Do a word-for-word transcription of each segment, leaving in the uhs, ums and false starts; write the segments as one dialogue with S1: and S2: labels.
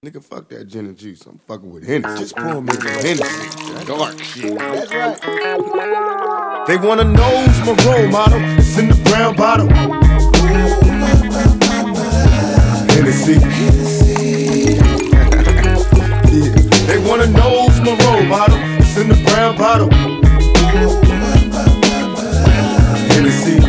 S1: Nigga, fuck that gin and juice. I'm fucking with Hennessy. Just pour me the Hennessy. That dark shit. That's right. They wanna know who's my role model. It's in the brown bottle. Hennessy. Yeah. They wanna know who's my role model. It's in the brown bottle. Hennessy.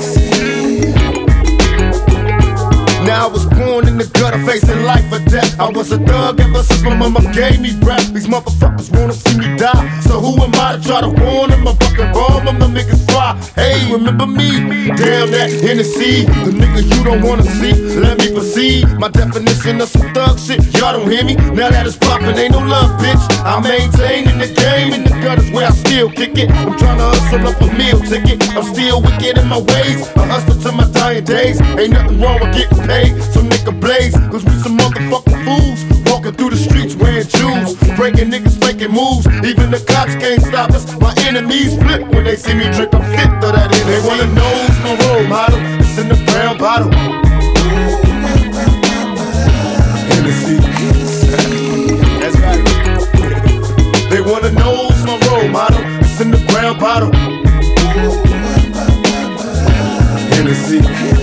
S1: Now I was born in the gutter, facing life or death. I was a thug ever since my mama gave me breath. These motherfuckers wanna see me die, so who am I to try to warn them? I fucking bomb them, the niggas fry. Hey, remember me? Damn that Hennessy, the nigga you don't wanna see. Let me proceed. My definition of some thug shit, y'all don't hear me? Now that it's poppin', ain't no love, bitch. I maintain in the game, in the gutters where I still kick it. I'm tryna hustle up a meal ticket. I'm still wicked in my ways. I hustle to my dying days. Ain't nothing wrong with getting paid. Some nigga blaze, cause we some motherfucking fools. Walking through the streets wearing jewels, breaking niggas making moves. Even the cops can't stop us. My enemies flip when they see me drink a fifth of that Hennessy. They wanna know who's my role model. It's in the brown bottle. Hennessy. That's right. They wanna know who's my role model. It's in the brown bottle. Hennessy.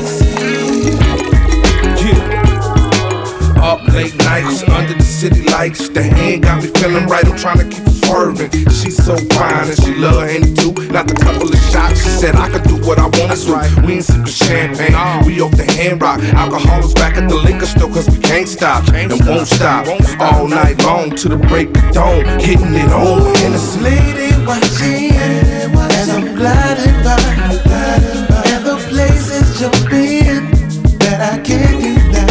S2: Up late nights under the city lights. The hand got me feeling right. I'm trying to keep swerving. She's so fine and she love Henny too. Not a couple of shots. She said I could do what I want to do. We ain't sipping champagne. We off the hand rock. Alcoholics back at the liquor store cause we can't stop and won't stop all night long to the break of dawn. Getting it on. And it's
S3: lady watching as I'm gliding by, and the places jump in that I can't deny.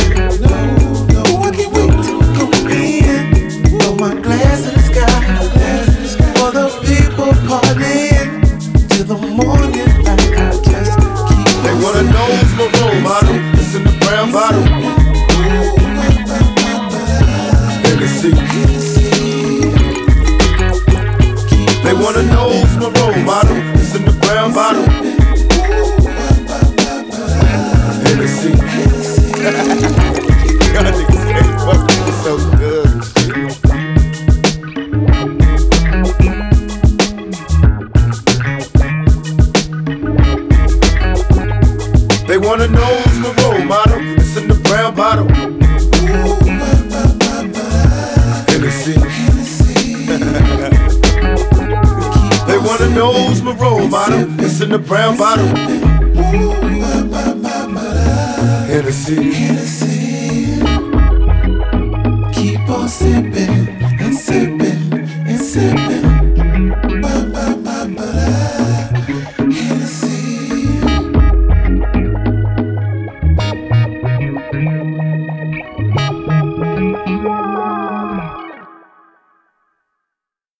S3: My glass in the sky for the people partying till the morning light. I just keep
S1: They wanna know who's my role model. It's in the brown bottle. Hennessy. They wanna know who's my role model. It's in the brown bottle. Hennessy. Y'all niggas ain't fucking so good. They wanna know who's my role model. It's in the brown bottle. Hennessy. They wanna know who's my role model. It's in the brown bottle. Hennessy.
S3: Keep on sipping.